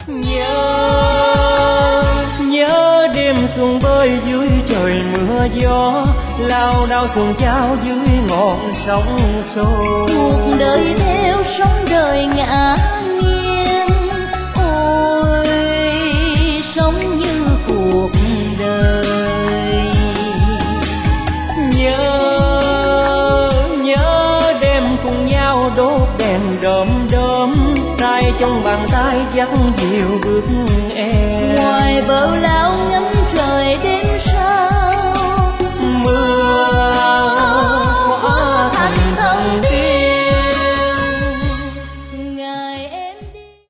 Nhớ đêm xuân bơi dưới trời mưa gió, lao đao xuồng trao dưới ngọn sóng xô. Cuộc đời theo sóng đời ngã nghiêng, ôi sống như cuộc đời. Nhớ đêm cùng nhau đốt đèn đom đóm, tay trong bàn tay dắt dìu bước em. Ngoài bờ la